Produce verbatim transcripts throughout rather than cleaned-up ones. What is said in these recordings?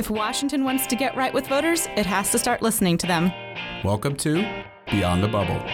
If Washington wants to get right with voters, it has to start listening to them. Welcome to Beyond the Bubble.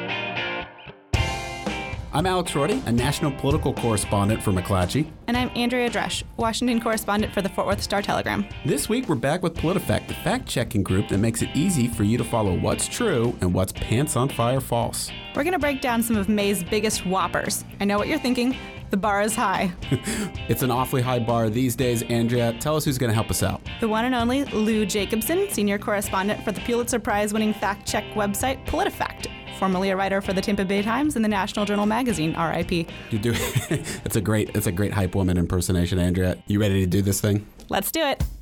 I'm Alex Rorty, a national political correspondent for McClatchy. And I'm Andrea Dresch, Washington correspondent for the Fort Worth Star-Telegram. This week, we're back with PolitiFact, the fact-checking group that makes it easy for you to follow what's true and what's pants-on-fire false. We're going to break down some of May's biggest whoppers. I know what you're thinking. The bar is high. It's an awfully high bar these days. Andrea, tell us who's going to help us out. The one and only Lou Jacobson, senior correspondent for the Pulitzer Prize-winning fact-check website PolitiFact. Formerly a writer for the Tampa Bay Times and the National Journal Magazine, R I P You do. It's a great, it's a great hype woman impersonation, Andrea. You ready to do this thing? Let's do it.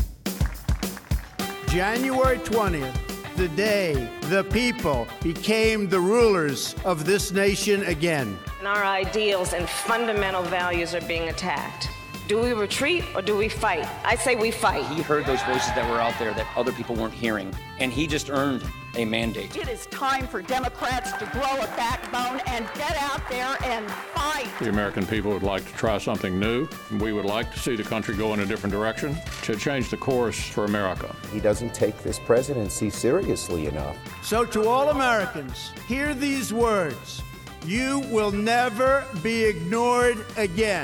January twentieth, the day the people became the rulers of this nation again. And our ideals and fundamental values are being attacked. Do we retreat or do we fight? I say we fight. He heard those voices that were out there that other people weren't hearing, and he just earned a mandate. It is time for Democrats to grow a backbone and get out there and fight. The American people would like to try something new. We would like to see the country go in a different direction, to change the course for America. He doesn't take this presidency seriously enough. So to all Americans, hear these words. You will never be ignored again.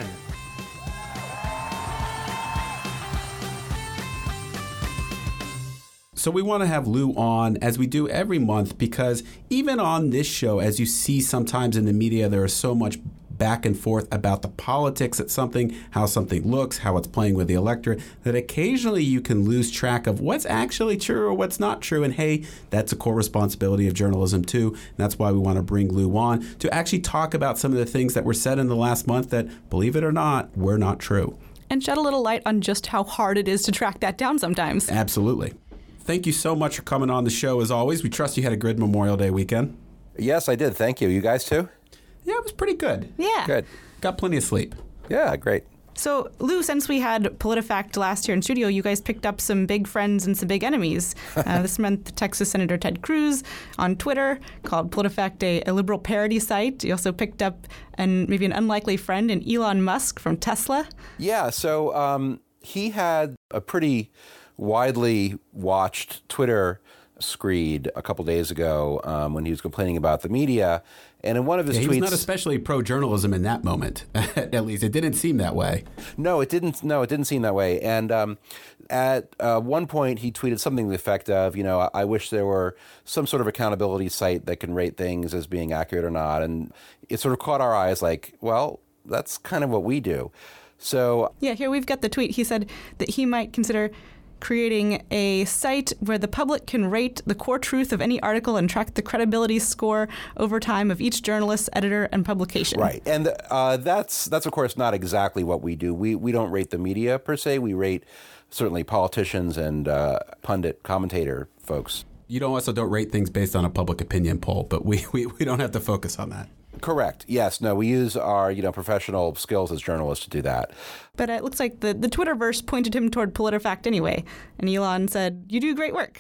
So we want to have Lou on, as we do every month, because even on this show, as you see sometimes in the media, there is so much back and forth about the politics of something, how something looks, how it's playing with the electorate, that occasionally you can lose track of what's actually true or what's not true. And hey, that's a core responsibility of journalism too. And that's why we want to bring Lou on to actually talk about some of the things that were said in the last month that, believe it or not, were not true. And shed a little light on just how hard it is to track that down sometimes. Absolutely. Thank you so much for coming on the show, as always. We trust you had a good Memorial Day weekend. Yes, I did. Thank you. You guys too? Yeah, it was pretty good. Yeah. Good. Got plenty of sleep. Yeah, great. So, Lou, since we had PolitiFact last year in studio, you guys picked up some big friends and some big enemies. Uh, this month, Texas Senator Ted Cruz on Twitter called PolitiFact a, a liberal parody site. You also picked up an, maybe an unlikely friend in Elon Musk from Tesla. Yeah, so um, he had a pretty widely watched Twitter screed a couple days ago um, when he was complaining about the media. And in one of his yeah, he tweets... He was not especially pro-journalism in that moment. At least it didn't seem that way. No, it didn't. No, it didn't seem that way. And um, at uh, one point, he tweeted something to the effect of, you know, I wish there were some sort of accountability site that can rate things as being accurate or not. And it sort of caught our eyes like, well, that's kind of what we do. So... Yeah, here we've got the tweet. He said that he might consider creating a site where the public can rate the core truth of any article and track the credibility score over time of each journalist, editor, and publication. Right. And uh, that's, that's of course, not exactly what we do. We, we don't rate the media, per se. We rate, certainly, politicians and uh, pundit commentator folks. You don't also don't rate things based on a public opinion poll, but we, we, we don't have to focus on that. Correct. Yes. No, we use our, you know, professional skills as journalists to do that. But it looks like the, the Twitterverse pointed him toward PolitiFact anyway. And Elon said, you do great work.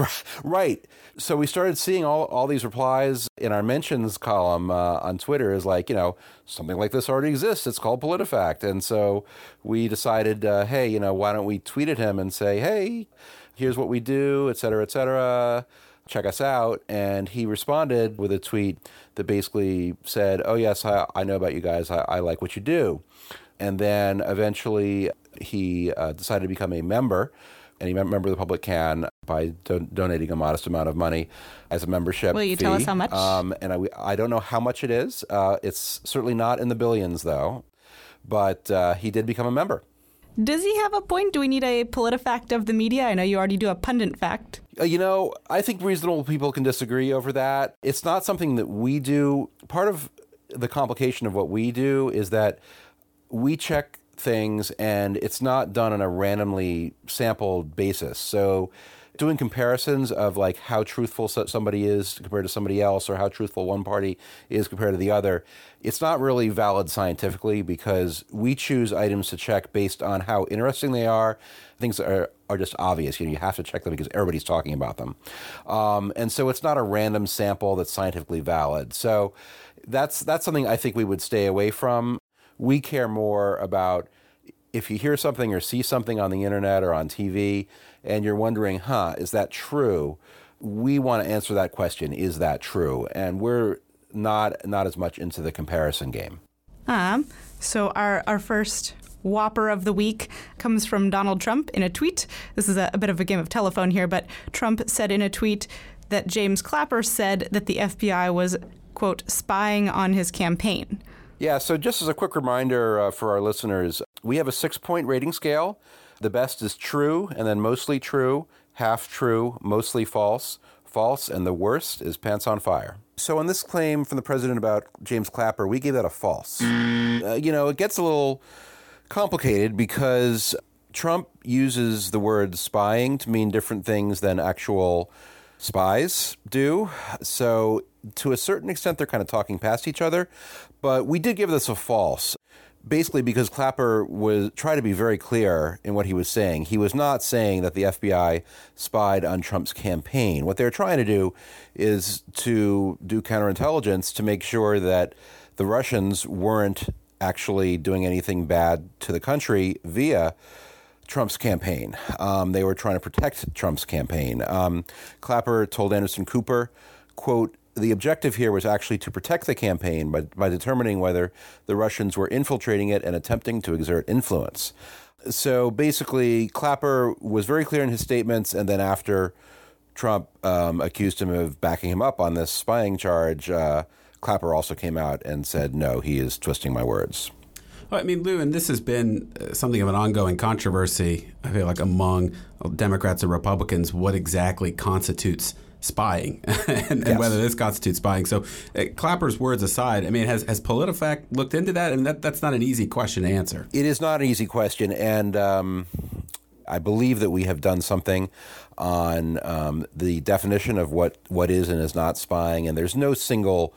Right. So we started seeing all, all these replies in our mentions column uh, on Twitter is like, you know, something like this already exists. It's called PolitiFact. And so we decided, uh, hey, you know, why don't we tweet at him and say, hey, here's what we do, et cetera, et cetera. Check us out. And he responded with a tweet that basically said, oh, yes, I, I know about you guys. I, I like what you do. And then eventually he uh, decided to become a member. And he member of the public can by do- donating a modest amount of money as a membership Will you fee. tell us how much? Um, and I, I don't know how much it is. Uh, it's certainly not in the billions, though. But uh, he did become a member. Does he have a point? Do we need a PolitiFact of the media? I know you already do a pundit fact. Uh, you know, I think reasonable people can disagree over that. It's not something that we do. Part of the complication of what we do is that we check things and it's not done on a randomly sampled basis. So doing comparisons of like how truthful somebody is compared to somebody else or how truthful one party is compared to the other, it's not really valid scientifically because we choose items to check based on how interesting they are. Things that are, are just obvious. You know, you have to check them because everybody's talking about them. Um, and so it's not a random sample that's scientifically valid. So that's that's something I think we would stay away from. We care more about if you hear something or see something on the internet or on T V and you're wondering, huh, is that true? We want to answer that question, is that true? And we're not not as much into the comparison game. Um, so our, our first Whopper of the week comes from Donald Trump in a tweet. This is a, a bit of a game of telephone here, but Trump said in a tweet that James Clapper said that the F B I was, quote, spying on his campaign. Yeah, so just as a quick reminder uh, for our listeners, we have a six-point rating scale. The best is true, and then mostly true, half true, mostly false, false, and the worst is pants on fire. So on this claim from the president about James Clapper, we gave that a false. Uh, you know, it gets a little complicated because Trump uses the word spying to mean different things than actual spies do. So to a certain extent, they're kind of talking past each other. But we did give this a false, basically because Clapper was tried to be very clear in what he was saying. He was not saying that the F B I spied on Trump's campaign. What they're trying to do is to do counterintelligence to make sure that the Russians weren't actually doing anything bad to the country via Trump's campaign. Um, they were trying to protect Trump's campaign. Um, Clapper told Anderson Cooper, quote, the objective here was actually to protect the campaign by, by determining whether the Russians were infiltrating it and attempting to exert influence. So basically, Clapper was very clear in his statements, and then after Trump um, accused him of backing him up on this spying charge, uh, Clapper also came out and said, no, he is twisting my words. Well, I mean, Lou, and this has been something of an ongoing controversy, I feel like, among Democrats and Republicans, what exactly constitutes spying and, and yes. whether this constitutes spying. So uh, Clapper's words aside, I mean, has, has PolitiFact looked into that? And that, that's not an easy question to answer. It is not an easy question. And um, I believe that we have done something on um, the definition of what, what is and is not spying. And there's no single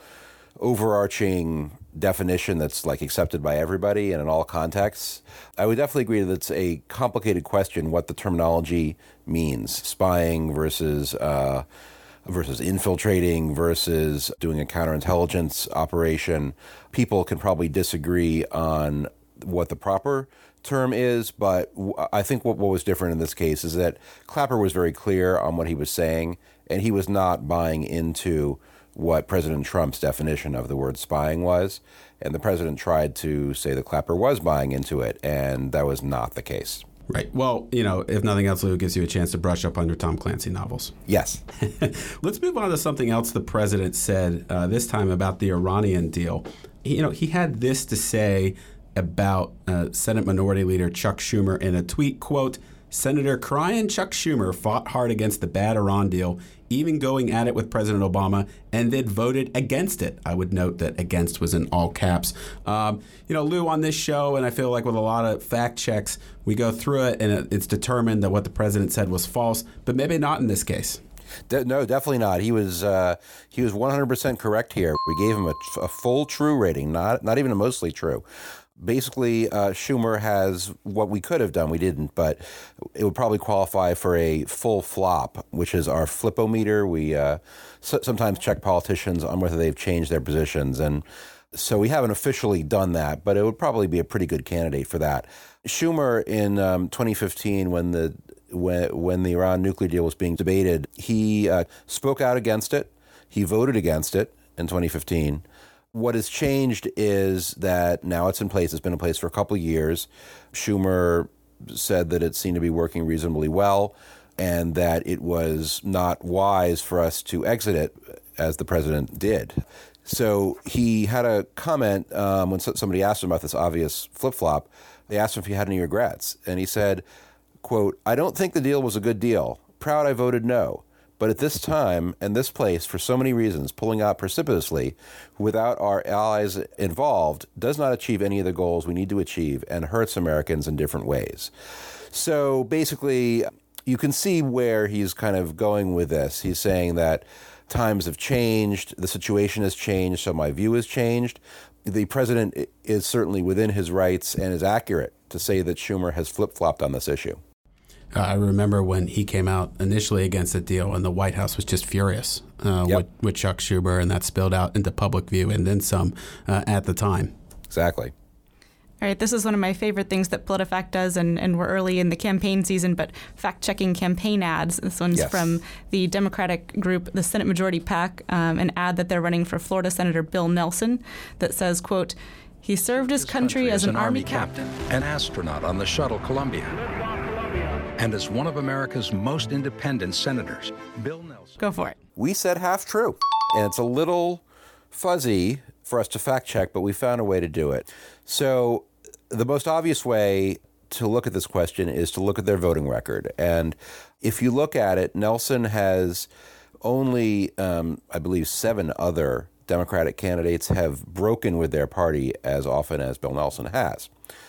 overarching definition that's like accepted by everybody and in all contexts. I would definitely agree that it's a complicated question what the terminology means, spying versus uh, versus infiltrating versus doing a counterintelligence operation. People can probably disagree on what the proper term is, but I think what, what was different in this case is that Clapper was very clear on what he was saying, and he was not buying into what President Trump's definition of the word spying was. And the president tried to say that Clapper was buying into it, and that was not the case. Right. Well, you know, if nothing else, Lou, it gives you a chance to brush up on your Tom Clancy novels. Yes. Let's move on to something else the president said uh, this time about the Iranian deal. You know, he had this to say about uh, Senate Minority Leader Chuck Schumer in a tweet, quote, Senator crying Chuck Schumer fought hard against the bad Iran deal, even going at it with President Obama, and then voted against it. I would note that against was in all caps. Um, you know, Lou, on this show, and I feel like with a lot of fact checks, we go through it and it's determined that what the president said was false, but maybe not in this case. De- no, definitely not. He was uh, he was one hundred percent correct here. We gave him a, a full true rating, not not even a mostly true. Basically, uh, Schumer has what we could have done. We didn't, but it would probably qualify for a full flop, which is our flipometer. We uh, so- sometimes check politicians on whether they've changed their positions. And so we haven't officially done that, but it would probably be a pretty good candidate for that. Schumer in um, twenty fifteen, when the when, when the Iran nuclear deal was being debated, he uh, spoke out against it. He voted against it in twenty fifteen. What has changed is that now it's in place. It's been in place for a couple of years. Schumer said that it seemed to be working reasonably well and that it was not wise for us to exit it as the president did. So he had a comment um, when somebody asked him about this obvious flip-flop. They asked him if he had any regrets. And he said, quote, I don't think the deal was a good deal. Proud I voted no. But at this time and this place, for so many reasons, pulling out precipitously without our allies involved does not achieve any of the goals we need to achieve and hurts Americans in different ways. So basically, you can see where he's kind of going with this. He's saying that times have changed, the situation has changed, so my view has changed. The president is certainly within his rights and is accurate to say that Schumer has flip-flopped on this issue. Uh, I remember when he came out initially against the deal, and the White House was just furious uh, yep. with, with Chuck Schumer, and that spilled out into public view and then some uh, at the time. Exactly. All right, this is one of my favorite things that PolitiFact does, and, and we're early in the campaign season, but fact-checking campaign ads. This one's yes. from the Democratic group, the Senate Majority PAC, um, an ad that they're running for Florida Senator Bill Nelson that says, quote, he served his country, country as, as an, an Army captain, an astronaut on the shuttle Columbia, and as one of America's most independent senators, Bill Nelson. Go for it. We said half true, and it's a little fuzzy for us to fact check, but we found a way to do it. So the most obvious way to look at this question is to look at their voting record. And if you look at it, Nelson has only, um, I believe, seven other Democratic candidates have broken with their party as often as Bill Nelson has,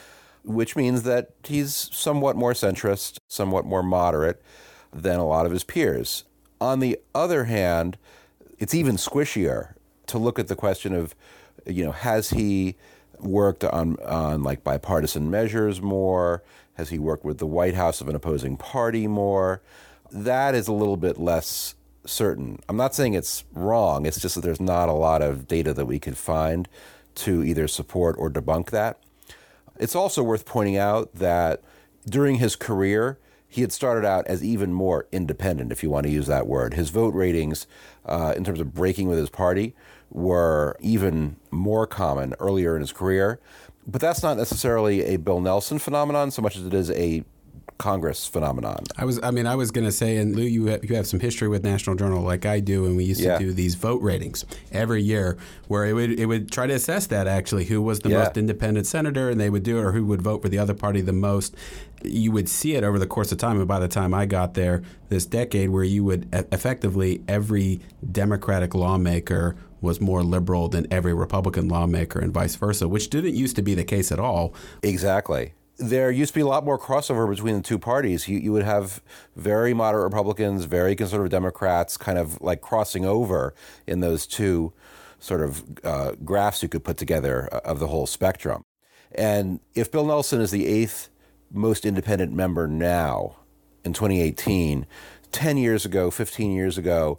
which means that he's somewhat more centrist, somewhat more moderate than a lot of his peers. On the other hand, it's even squishier to look at the question of, you know, has he worked on, on like bipartisan measures more? Has he worked with the White House of an opposing party more? That is a little bit less certain. I'm not saying it's wrong. It's just that there's not a lot of data that we could find to either support or debunk that. It's also worth pointing out that during his career, he had started out as even more independent, if you want to use that word. His vote ratings, uh, in terms of breaking with his party, were even more common earlier in his career. But that's not necessarily a Bill Nelson phenomenon so much as it is a Congress phenomenon. I was, I mean, I was going to say, and Lou, you have, you have some history with National Journal like I do, and we used yeah. to do these vote ratings every year where it would it would try to assess that actually who was the yeah. most independent senator, and they would do it, or who would vote for the other party the most. You would see it over the course of time, and by the time I got there this decade, where you would effectively every Democratic lawmaker was more liberal than every Republican lawmaker, and vice versa, which didn't used to be the case at all. Exactly. There used to be a lot more crossover between the two parties. You, you would have very moderate Republicans, very conservative Democrats kind of like crossing over in those two sort of uh, graphs you could put together of the whole spectrum. And if Bill Nelson is the eighth most independent member now in twenty eighteen, ten years ago, fifteen years ago,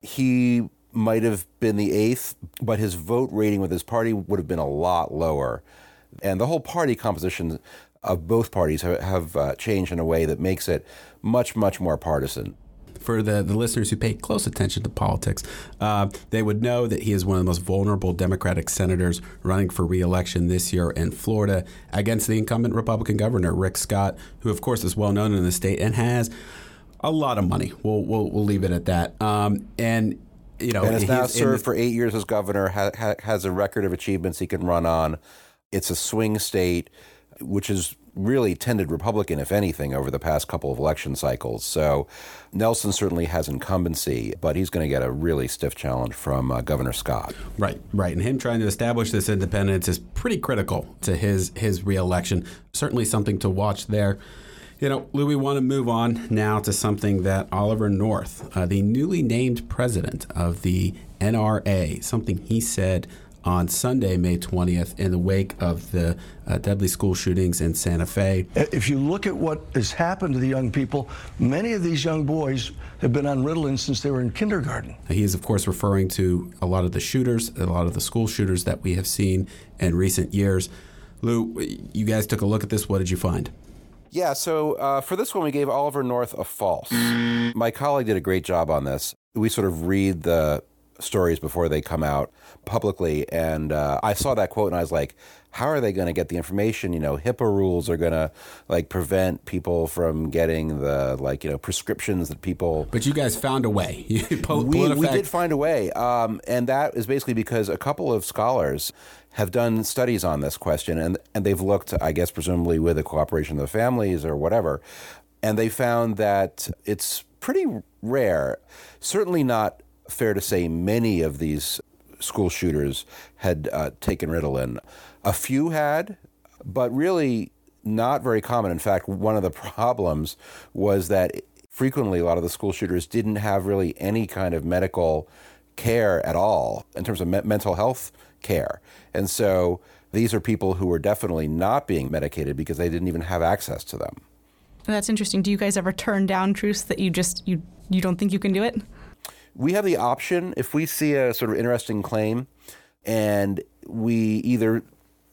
he might have been the eighth, but his vote rating with his party would have been a lot lower. And the whole party composition of both parties have, have uh, changed in a way that makes it much, much more partisan. For the, the listeners who pay close attention to politics, uh, they would know that he is one of the most vulnerable Democratic senators running for re-election this year in Florida against the incumbent Republican governor, Rick Scott, who, of course, is well known in the state and has a lot of money. We'll we'll, we'll leave it at that. Um, and you know, and has now served the, for eight years as governor, ha, ha, has a record of achievements he can run on. It's a swing state, which has really tended Republican, if anything, over the past couple of election cycles. So Nelson certainly has incumbency, but he's going to get a really stiff challenge from uh, Governor Scott. Right, right. And him trying to establish this independence is pretty critical to his, his reelection. Certainly something to watch there. You know, Lou, we want to move on now to something that Oliver North, uh, the newly named president of the N R A, something he said on Sunday, May twentieth, in the wake of the uh, deadly school shootings in Santa Fe. If you look at what has happened to the young people, many of these young boys have been on Ritalin since they were in kindergarten. He is, of course, referring to a lot of the shooters, a lot of the school shooters that we have seen in recent years. Lou, you guys took a look at this. What did you find? Yeah, so uh, for this one, we gave Oliver North a false. My colleague did a great job on this. We sort of read the stories before they come out publicly, and uh, I saw that quote and I was like, how are they going to get the information? You know, HIPAA rules are going to like prevent people from getting the like, you know, prescriptions that people... But you guys found a way. we, we did find a way, um, and that is basically because a couple of scholars have done studies on this question, and, and they've looked, I guess, presumably with the cooperation of the families or whatever, and they found that it's pretty rare, certainly not fair to say many of these school shooters had uh, taken Ritalin. A few had, but really not very common. In fact, one of the problems was that frequently a lot of the school shooters didn't have really any kind of medical care at all in terms of me- mental health care. And so these are people who were definitely not being medicated because they didn't even have access to them. That's interesting. Do you guys ever turn down truths that you just, you, you don't think you can do it? We have the option, if we see a sort of interesting claim and we either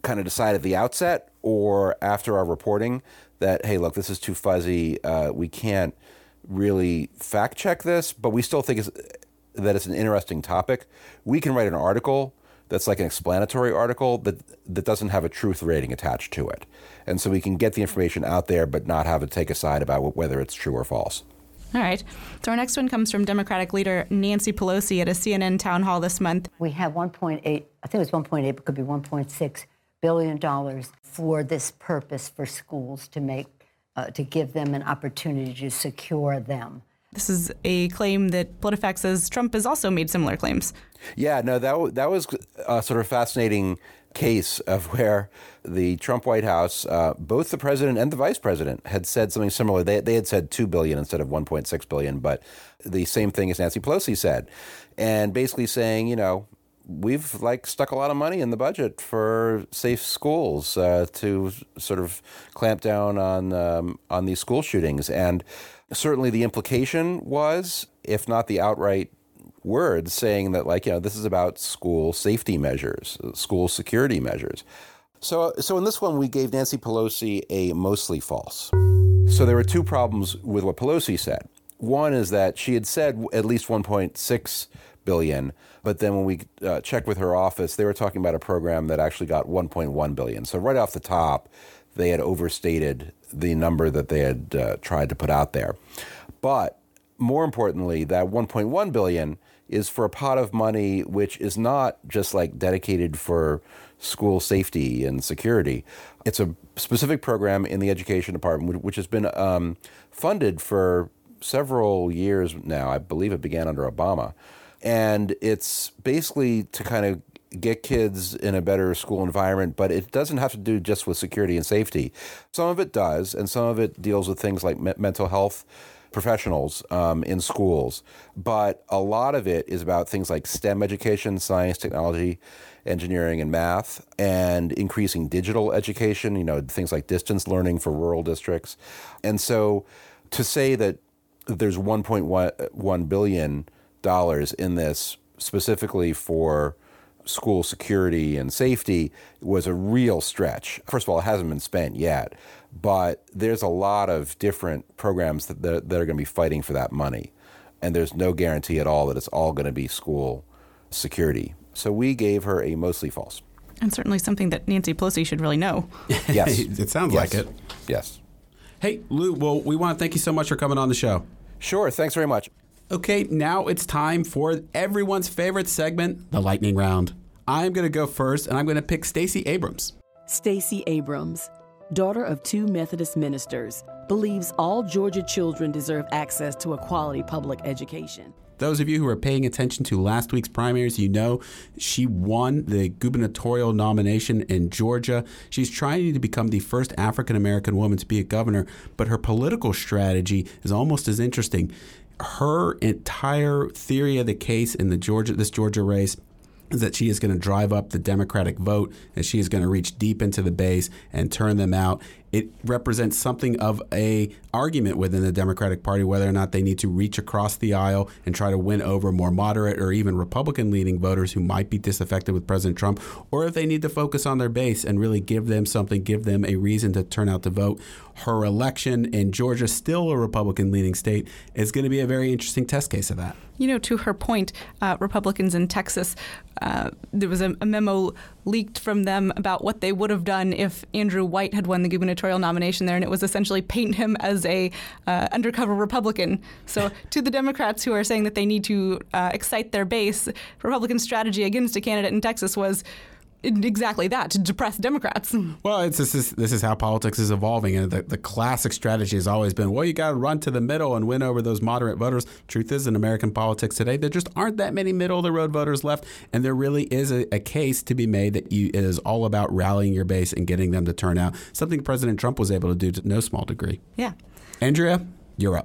kind of decide at the outset or after our reporting that, hey, look, this is too fuzzy. Uh, we can't really fact check this, but we still think it's, that it's an interesting topic. We can write an article that's like an explanatory article that that doesn't have a truth rating attached to it. And so we can get the information out there but not have it take a side about whether it's true or false. All right. So our next one comes from Democratic leader Nancy Pelosi at a C N N town hall this month. We have one point eight, I think it was one point eight, but it could be one point six billion dollars for this purpose for schools to make, uh, to give them an opportunity to secure them. This is a claim that PolitiFact says Trump has also made similar claims. Yeah, no, that that was a sort of fascinating case of where the Trump White House, uh, both the president and the vice president, had said something similar. They they had said two billion dollars instead of one point six billion dollars, but the same thing as Nancy Pelosi said, and basically saying, you know, we've like stuck a lot of money in the budget for safe schools uh, to sort of clamp down on um, on these school shootings, and certainly the implication was, if not the outright words, saying that, like, you know, this is about school safety measures, school security measures. So, so in this one, we gave Nancy Pelosi a mostly false. So there were two problems with what Pelosi said. One is that she had said at least one point six billion dollars, but then when we uh, checked with her office, they were talking about a program that actually got one point one billion dollars. So right off the top, they had overstated the number that they had uh, tried to put out there. But more importantly, that one point one billion dollars is for a pot of money which is not just like dedicated for school safety and security. It's a specific program in the education department which has been um, funded for several years now. I believe it began under Obama. And it's basically to kind of get kids in a better school environment, but it doesn't have to do just with security and safety. Some of it does, and some of it deals with things like me- mental health professionals um, in schools. But a lot of it is about things like STEM education, science, technology, engineering, and math, and increasing digital education, you know, things like distance learning for rural districts. And so to say that there's one point one billion dollars in this specifically for school security and safety was a real stretch. First of all, it hasn't been spent yet, but there's a lot of different programs that, that, that are going to be fighting for that money. And there's no guarantee at all that it's all going to be school security. So we gave her a mostly false. And certainly something that Nancy Pelosi should really know. Yes. It sounds yes. like it. Yes. Hey, Lou, well, we want to thank you so much for coming on the show. Sure. Thanks very much. Okay, now it's time for everyone's favorite segment, the lightning round. I'm going to go first, and I'm going to pick Stacey Abrams. Stacey Abrams, daughter of two Methodist ministers, believes all Georgia children deserve access to a quality public education. Those of you who are paying attention to last week's primaries, you know she won the gubernatorial nomination in Georgia. She's trying to become the first African-American woman to be a governor, but her political strategy is almost as interesting. Her entire theory of the case in the Georgia, this Georgia race is that she is going to drive up the Democratic vote, and she is going to reach deep into the base and turn them out. It represents something of a argument within the Democratic Party whether or not they need to reach across the aisle and try to win over more moderate or even Republican-leaning voters who might be disaffected with President Trump, or if they need to focus on their base and really give them something, give them a reason to turn out to vote. Her election in Georgia, still a Republican-leaning state, is going to be a very interesting test case of that. You know, to her point, uh, Republicans in Texas, uh, there was a, a memo leaked from them about what they would have done if Andrew White had won the gubernatorial nomination there, and it was essentially paint him as a uh, undercover Republican. So to the Democrats who are saying that they need to uh, excite their base, Republican strategy against a candidate in Texas was exactly that, to depress Democrats. Well, it's this is this is how politics is evolving, and the, the classic strategy has always been, well, you got to run to the middle and win over those moderate voters. Truth is, in American politics today, there just aren't that many middle-of-the-road voters left, and there really is a, a case to be made that you, it is all about rallying your base and getting them to turn out, something President Trump was able to do to no small degree. Yeah. Andrea, you're up.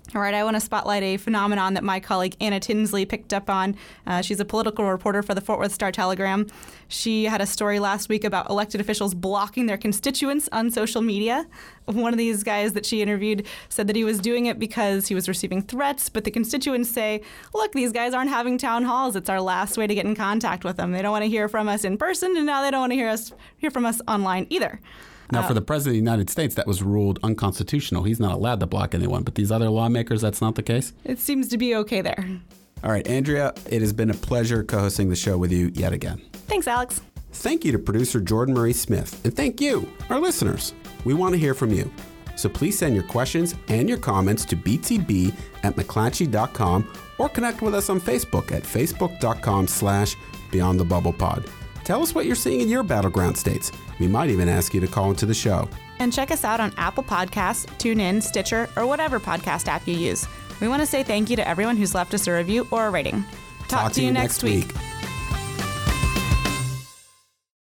All right, I want to spotlight a phenomenon that my colleague Anna Tinsley picked up on. Uh, she's a political reporter for the Fort Worth Star-Telegram. She had a story last week about elected officials blocking their constituents on social media. One of these guys that she interviewed said that he was doing it because he was receiving threats, but the constituents say, look, these guys aren't having town halls. It's our last way to get in contact with them. They don't want to hear from us in person, and now they don't want to hear us hear from us online either. Now, for the President of the United States, that was ruled unconstitutional. He's not allowed to block anyone. But these other lawmakers, that's not the case? It seems to be okay there. All right, Andrea, it has been a pleasure co-hosting the show with you yet again. Thanks, Alex. Thank you to producer Jordan Marie Smith. And thank you, our listeners. We want to hear from you. So please send your questions and your comments to b t b at mcclatchy dot com or connect with us on Facebook at facebook.com slash Beyond the Bubble Pod. Tell us what you're seeing in your battleground states. We might even ask you to call into the show. And check us out on Apple Podcasts, TuneIn, Stitcher, or whatever podcast app you use. We want to say thank you to everyone who's left us a review or a rating. Talk, Talk to, to you next week. week.